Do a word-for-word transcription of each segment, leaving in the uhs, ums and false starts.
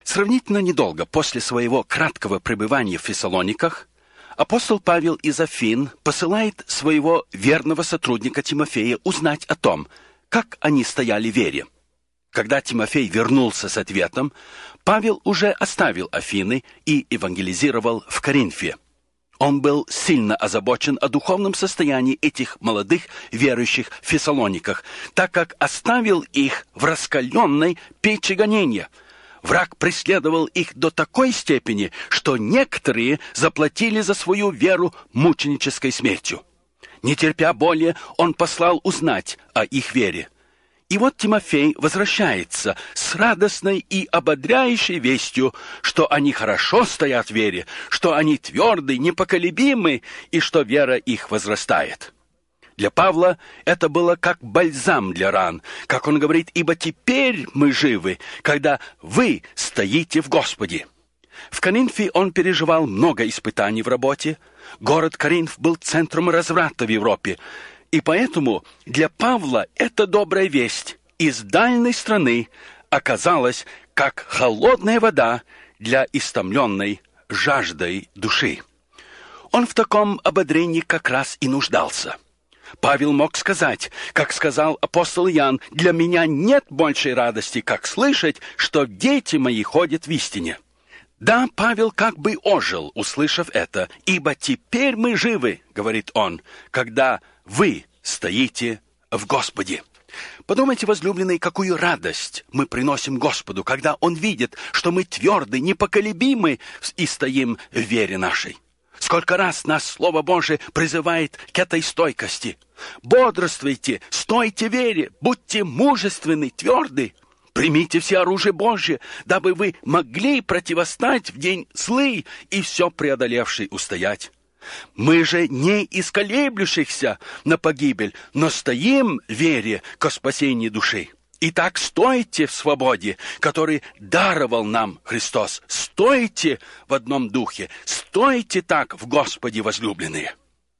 Сравнительно недолго после своего краткого пребывания в Фессалониках апостол Павел из Афин посылает своего верного сотрудника Тимофея узнать о том, как они стояли в вере. Когда Тимофей вернулся с ответом, Павел уже оставил Афины и евангелизировал в Коринфе. Он был сильно озабочен о духовном состоянии этих молодых верующих в Фессалониках, так как оставил их в раскаленной печи гонения. Враг преследовал их до такой степени, что некоторые заплатили за свою веру мученической смертью. Не терпя более, он послал узнать о их вере. И вот Тимофей возвращается с радостной и ободряющей вестью, что они хорошо стоят в вере, что они тверды, непоколебимы, и что вера их возрастает. Для Павла это было как бальзам для ран, как он говорит, «Ибо теперь мы живы, когда вы стоите в Господе». В Коринфе он переживал много испытаний в работе. Город Коринф был центром разврата в Европе. И поэтому для Павла эта добрая весть из дальней страны оказалась как холодная вода для истомленной жаждой души. Он в таком ободрении как раз и нуждался. Павел мог сказать, как сказал апостол Иоанн, «Для меня нет большей радости, как слышать, что дети мои ходят в истине». Да, Павел как бы ожил, услышав это, «Ибо теперь мы живы, — говорит он, — когда вы стоите в Господе». Подумайте, возлюбленные, какую радость мы приносим Господу, когда Он видит, что мы тверды, непоколебимы и стоим в вере нашей. Сколько раз нас Слово Божие призывает к этой стойкости. Бодрствуйте, стойте в вере, будьте мужественны, тверды. Примите все оружие Божье, дабы вы могли противостать в день злый и все преодолевший устоять. Мы же не из колеблющихся на погибель, но стоим в вере ко спасению души. Итак, стойте в свободе, который даровал нам Христос. Стойте в одном духе, стойте так в Господе, возлюбленные.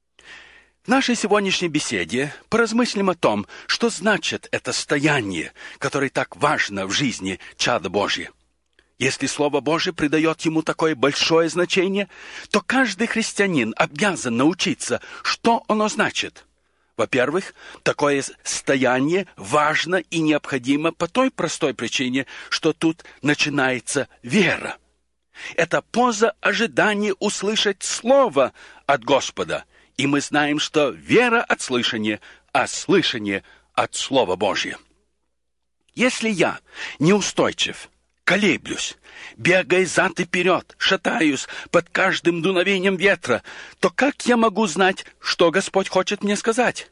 В нашей сегодняшней беседе поразмыслим о том, что значит это стояние, которое так важно в жизни чада Божьего. Если Слово Божие придает ему такое большое значение, то каждый христианин обязан научиться, что оно значит. Во-первых, такое стояние важно и необходимо по той простой причине, что тут начинается вера. Это поза ожидания услышать Слово от Господа. И мы знаем, что вера от слышания, а слышание от Слова Божьего. Если я неустойчив, колеблюсь, бегая зад и вперед, шатаюсь под каждым дуновением ветра, то как я могу знать, что Господь хочет мне сказать?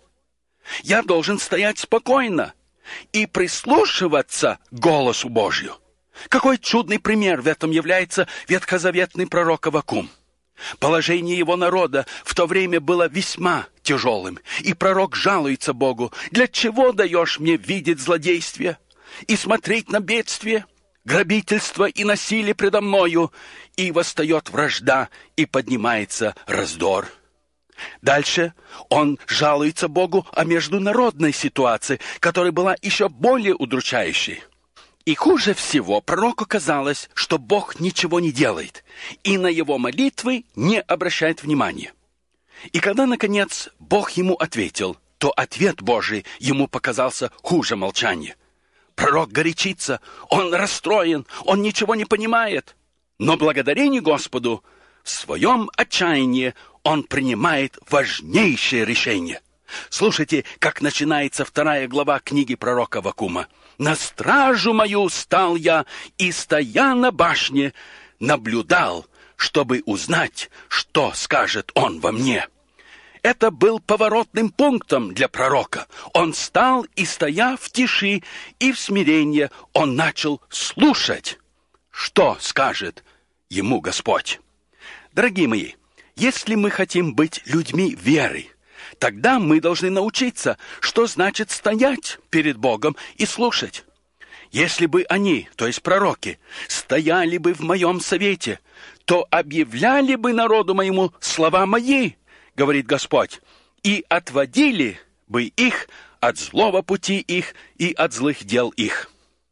Я должен стоять спокойно и прислушиваться к голосу Божью. Какой чудный пример в этом является ветхозаветный пророк Аввакум. Положение его народа в то время было весьма тяжелым, и пророк жалуется Богу: «Для чего даешь мне видеть злодействие и смотреть на бедствие? Грабительство и насилие предо мною, и восстает вражда, и поднимается раздор». Дальше он жалуется Богу о международной ситуации, которая была еще более удручающей. И хуже всего пророку казалось, что Бог ничего не делает, и на его молитвы не обращает внимания. И когда, наконец, Бог ему ответил, то ответ Божий ему показался хуже молчания. Пророк горячится, он расстроен, он ничего не понимает. Но благодарение Господу, в своем отчаянии он принимает важнейшее решение. Слушайте, как начинается вторая глава книги пророка Аввакума. «На стражу мою стал я, и, стоя на башне, наблюдал, чтобы узнать, что скажет он во мне». Это был поворотным пунктом для пророка. Он стал и, стоя в тиши и в смирении, он начал слушать, что скажет ему Господь. Дорогие мои, если мы хотим быть людьми веры, тогда мы должны научиться, что значит стоять перед Богом и слушать. Если бы они, то есть пророки, стояли бы в моем совете, то объявляли бы народу моему слова мои, говорит Господь, и отводили бы их от злого пути их и от злых дел их.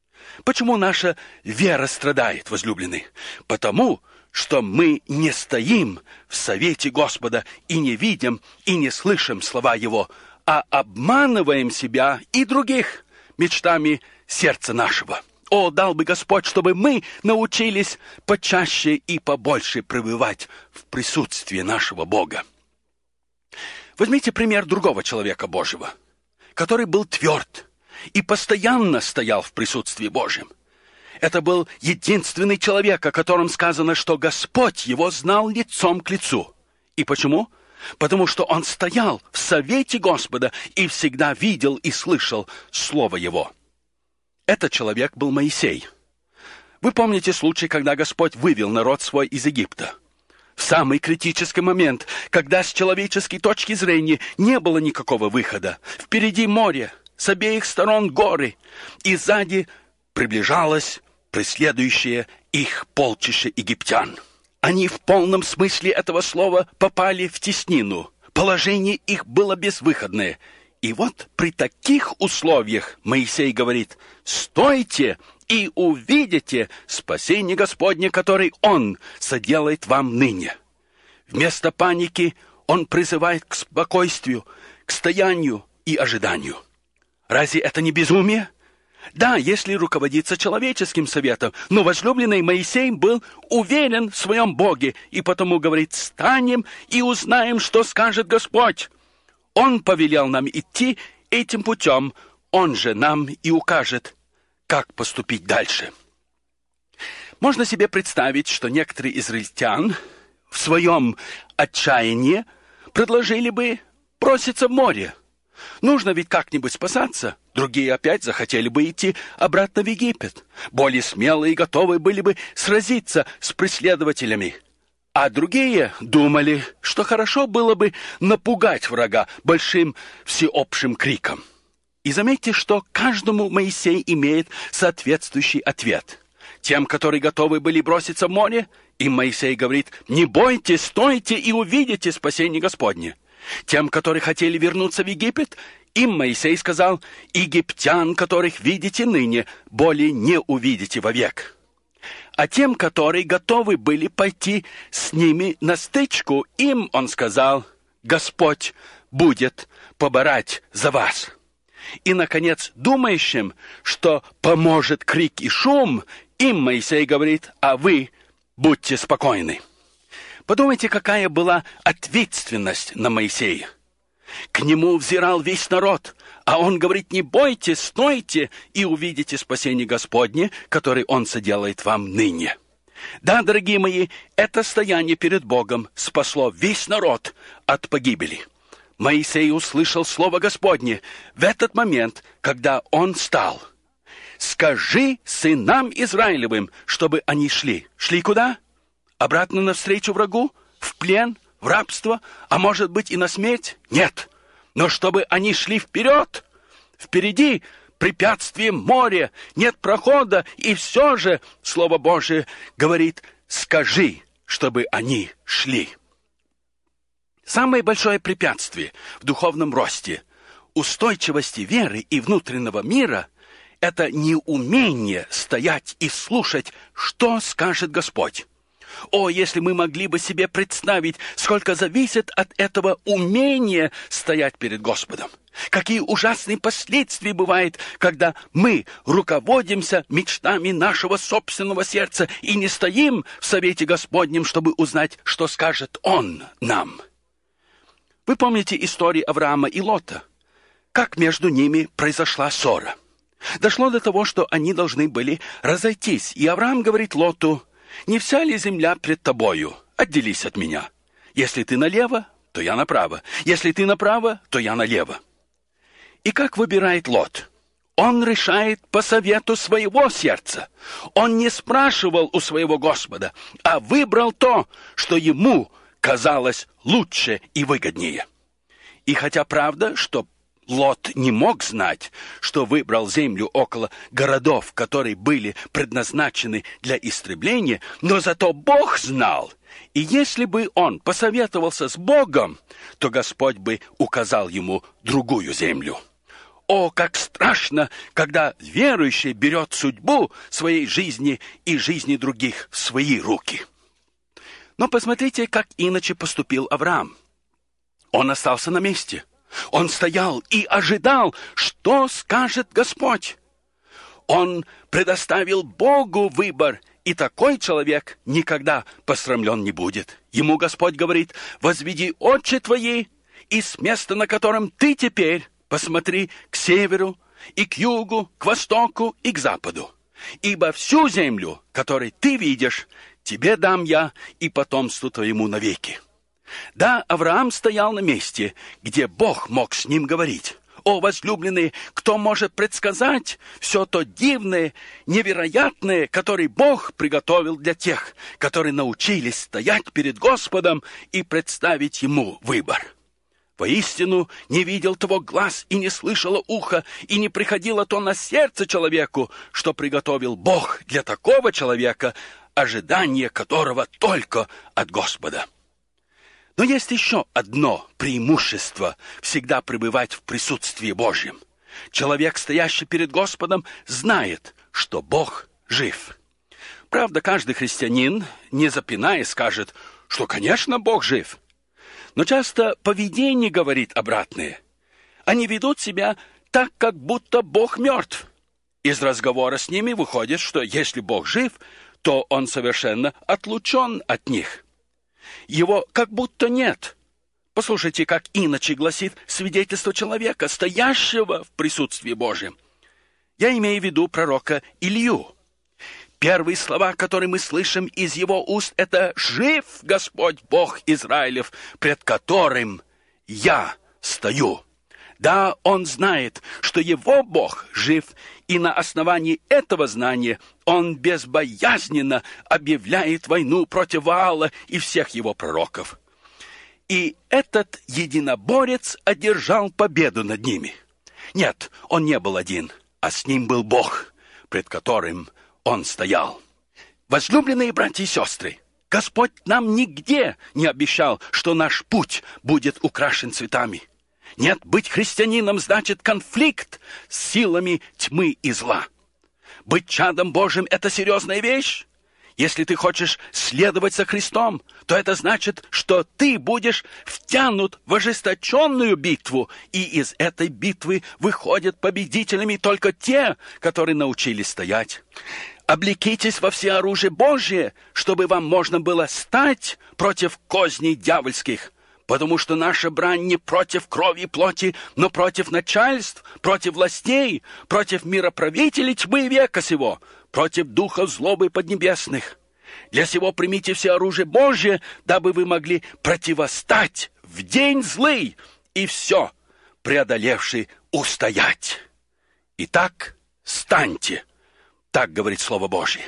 Почему наша вера страдает, возлюбленные? Потому что мы не стоим в совете Господа и не видим, и не слышим слова Его, а обманываем себя и других мечтами сердца нашего. О, дал бы Господь, чтобы мы научились почаще и побольше пребывать в присутствии нашего Бога. Возьмите пример другого человека Божьего, который был тверд и постоянно стоял в присутствии Божьем. Это был единственный человек, о котором сказано, что Господь его знал лицом к лицу. И почему? Потому что он стоял в совете Господа и всегда видел и слышал Слово Его. Этот человек был Моисей. Вы помните случай, когда Господь вывел народ свой из Египта? В самый критический момент, когда с человеческой точки зрения не было никакого выхода. Впереди море, с обеих сторон горы, и сзади приближалось преследующее их полчище египтян. Они в полном смысле этого слова попали в теснину. Положение их было безвыходное. И вот при таких условиях Моисей говорит: «Стойте и увидите спасение Господне, которое Он соделает вам ныне». Вместо паники Он призывает к спокойствию, к стоянию и ожиданию. Разве это не безумие? Да, если руководиться человеческим советом, но возлюбленный Моисей был уверен в своем Боге, и потому говорит: «Станем и узнаем, что скажет Господь». Он повелел нам идти этим путем, Он же нам и укажет, как поступить дальше. Можно себе представить, что некоторые израильтян в своем отчаянии предложили бы броситься в море. Нужно ведь как-нибудь спасаться. Другие опять захотели бы идти обратно в Египет. Более смелые и готовые были бы сразиться с преследователями. А другие думали, что хорошо было бы напугать врага большим всеобщим криком. И заметьте, что каждому Моисей имеет соответствующий ответ. Тем, которые готовы были броситься в море, им Моисей говорит: «Не бойтесь, стойте и увидите спасение Господне». Тем, которые хотели вернуться в Египет, им Моисей сказал: «Египтян, которых видите ныне, более не увидите вовек». А тем, которые готовы были пойти с ними на стычку, им он сказал: «Господь будет поборать за вас». И, наконец, думающим, что поможет крик и шум, им Моисей говорит: «А вы будьте спокойны». Подумайте, какая была ответственность на Моисея. К нему взирал весь народ, а он говорит: «Не бойтесь, стойте и увидите спасение Господне, которое Он соделает вам ныне». Да, дорогие мои, это стояние перед Богом спасло весь народ от погибели. Моисей услышал слово Господне в этот момент, когда он стал: «Скажи сынам Израилевым, чтобы они шли». Шли куда? Обратно навстречу врагу? В плен? В рабство? А может быть и на смерть? Нет. Но чтобы они шли вперед. Впереди препятствие море, нет прохода, и все же Слово Божие говорит: «Скажи, чтобы они шли». Самое большое препятствие в духовном росте, устойчивости веры и внутреннего мира – это неумение стоять и слушать, что скажет Господь. О, если мы могли бы себе представить, сколько зависит от этого умения стоять перед Господом. Какие ужасные последствия бывают, когда мы руководимся мечтами нашего собственного сердца и не стоим в совете Господнем, чтобы узнать, что скажет Он нам. Вы помните историю Авраама и Лота? Как между ними произошла ссора. Дошло до того, что они должны были разойтись, и Авраам говорит Лоту: «Не вся ли земля пред тобою? Отделись от меня. Если ты налево, то я направо. Если ты направо, то я налево». И как выбирает Лот? Он решает по совету своего сердца. Он не спрашивал у своего Господа, а выбрал то, что ему казалось лучше и выгоднее. И хотя правда, что Лот не мог знать, что выбрал землю около городов, которые были предназначены для истребления, но зато Бог знал. И если бы он посоветовался с Богом, то Господь бы указал ему другую землю. О, как страшно, когда верующий берет судьбу своей жизни и жизни других в свои руки. Но посмотрите, как иначе поступил Авраам. Он остался на месте. Он стоял и ожидал, что скажет Господь. Он предоставил Богу выбор, и такой человек никогда посрамлен не будет. Ему Господь говорит: «Возведи очи твои, и с места, на котором ты теперь, посмотри к северу, и к югу, к востоку и к западу. Ибо всю землю, которую ты видишь, тебе дам я и потомству твоему навеки». Да, Авраам стоял на месте, где Бог мог с ним говорить. О, возлюбленные, кто может предсказать все то дивное, невероятное, которое Бог приготовил для тех, которые научились стоять перед Господом и представить Ему выбор? Воистину, не видел того глаз и не слышало ухо, и не приходило то на сердце человеку, что приготовил Бог для такого человека, ожидание которого только от Господа. Но есть еще одно преимущество всегда пребывать в присутствии Божьем. Человек, стоящий перед Господом, знает, что Бог жив. Правда, каждый христианин, не запинаясь, скажет, что, конечно, Бог жив. Но часто поведение говорит обратное. Они ведут себя так, как будто Бог мертв. Из разговора с ними выходит, что если Бог жив, то Он совершенно отлучен от них. Его как будто нет. Послушайте, как иначе гласит свидетельство человека, стоящего в присутствии Божьем. Я имею в виду пророка Илью. Первые слова, которые мы слышим из его уст, это «Жив Господь Бог Израилев, пред которым я стою». Да, он знает, что его Бог жив, и на основании этого знания он безбоязненно объявляет войну против Ваала и всех его пророков. И этот единоборец одержал победу над ними. Нет, он не был один, а с ним был Бог, пред которым он стоял. Возлюбленные братья и сестры, Господь нам нигде не обещал, что наш путь будет украшен цветами. Нет, быть христианином значит конфликт с силами тьмы и зла. Быть чадом Божьим – это серьезная вещь. Если ты хочешь следовать за Христом, то это значит, что ты будешь втянут в ожесточенную битву, и из этой битвы выходят победителями только те, которые научились стоять. Облекитесь во всеоружие Божие, чтобы вам можно было стать против козней дьявольских. Потому что наша брань не против крови и плоти, но против начальств, против властей, против мироправителей тьмы века сего, против духов злобы поднебесных. Для сего примите все оружие Божие, дабы вы могли противостать в день злый и все преодолевший устоять. Итак, станьте, так говорит Слово Божие.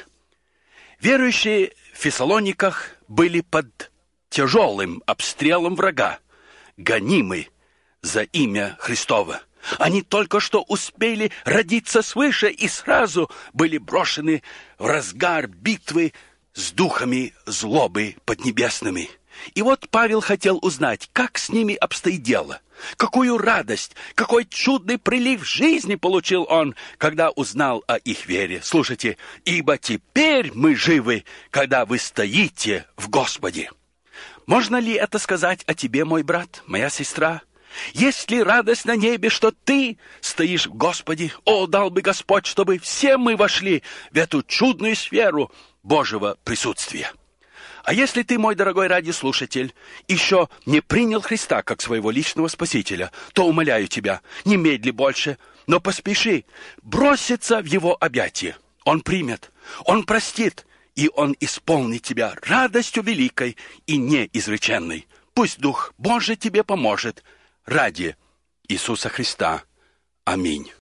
Верующие в Фессалониках были под тяжелым обстрелом врага, гонимы за имя Христово. Они только что успели родиться свыше и сразу были брошены в разгар битвы с духами злобы поднебесными. И вот Павел хотел узнать, как с ними обстоит дело, какую радость, какой чудный прилив жизни получил он, когда узнал о их вере. Слушайте, ибо теперь мы живы, когда вы стоите в Господе. Можно ли это сказать о тебе, мой брат, моя сестра? Есть ли радость на небе, что ты стоишь в Господе? О, дал бы Господь, чтобы все мы вошли в эту чудную сферу Божьего присутствия. А если ты, мой дорогой радиослушатель, еще не принял Христа как своего личного Спасителя, то умоляю тебя, не медли больше, но поспеши броситься в Его объятия. Он примет, Он простит, и Он исполнит тебя радостью великой и неизреченной. Пусть Дух Божий тебе поможет ради Иисуса Христа. Аминь.